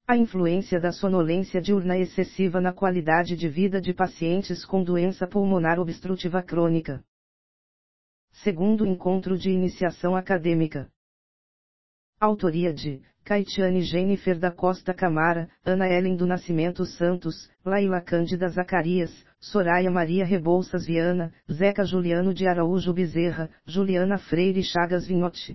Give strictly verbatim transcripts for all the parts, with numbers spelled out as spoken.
A influência da sonolência diurna excessiva na qualidade de vida de pacientes com doença pulmonar obstrutiva crônica. Segundo encontro de iniciação acadêmica. Autoria de Caetiane Jennifer da Costa Camara, Ana Helen do Nascimento Santos, Laila Cândida Zacarias, Soraya Maria Rebouças Viana, Zeca Juliano de Araújo Bezerra, Juliana Freire Chagas Vinhotti.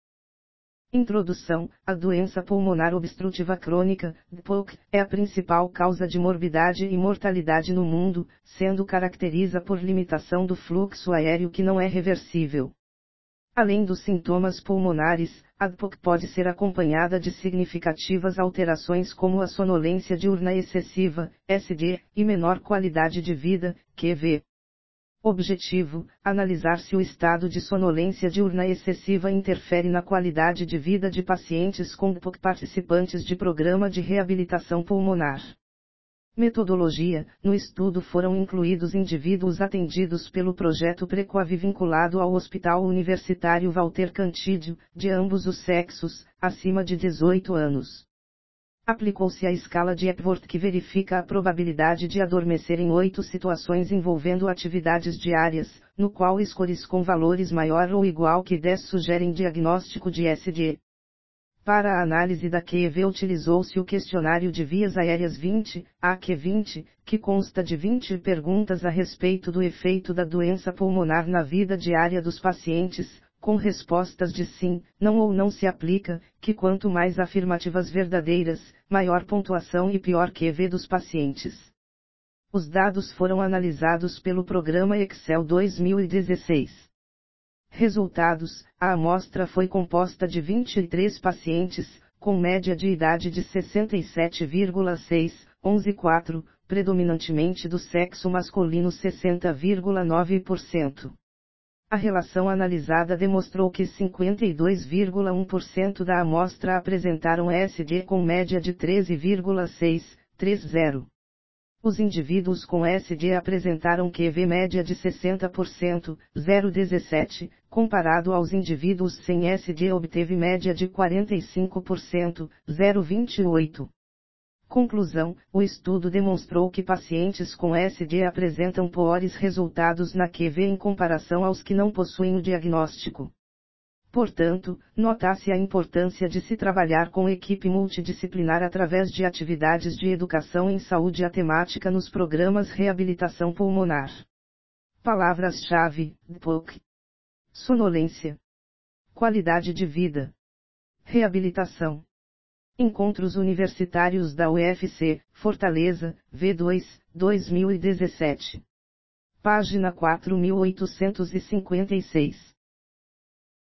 Introdução: a doença pulmonar obstrutiva crônica, D P O C, é a principal causa de morbidade e mortalidade no mundo, sendo caracteriza por limitação do fluxo aéreo que não é reversível. Além dos sintomas pulmonares, a D P O C pode ser acompanhada de significativas alterações como a sonolência diurna excessiva, S D, e menor qualidade de vida, Q V. Objetivo: analisar se o estado de sonolência diurna excessiva interfere na qualidade de vida de pacientes com D P O C participantes de programa de reabilitação pulmonar. Metodologia: no estudo foram incluídos indivíduos atendidos pelo projeto Precoav vinculado ao Hospital Universitário Walter Cantídio, de ambos os sexos, acima de dezoito anos. Aplicou-se a escala de Epworth que verifica a probabilidade de adormecer em oito situações envolvendo atividades diárias, no qual scores com valores maior ou igual que dez sugerem diagnóstico de S D. Para a análise da Q V utilizou-se o questionário de vias aéreas vinte, A Q vinte, que consta de vinte perguntas a respeito do efeito da doença pulmonar na vida diária dos pacientes, com respostas de sim, não ou não se aplica, que quanto mais afirmativas verdadeiras, maior pontuação e pior Q V dos pacientes. Os dados foram analisados pelo programa Excel dois mil e dezesseis. Resultados: a amostra foi composta de vinte e três pacientes, com média de idade de sessenta e sete vírgula seis, onze vírgula quatro, predominantemente do sexo masculino sessenta vírgula nove por cento. A relação analisada demonstrou que cinquenta e dois vírgula um por cento da amostra apresentaram S D com média de treze vírgula seis, trinta. Os indivíduos com S D apresentaram Q V média de sessenta por cento, zero vírgula dezessete, comparado aos indivíduos sem S D obteve média de quarenta e cinco por cento, zero vírgula vinte e oito. Conclusão: o estudo demonstrou que pacientes com S D apresentam piores resultados na Q V em comparação aos que não possuem o diagnóstico. Portanto, nota-se a importância de se trabalhar com equipe multidisciplinar através de atividades de educação em saúde a temática nos programas reabilitação pulmonar. Palavras-chave: D P O C, sonolência, qualidade de vida, reabilitação. Encontros Universitários da U F C, Fortaleza, V dois, dois mil e dezessete. Página quatro mil oitocentos e cinquenta e seis.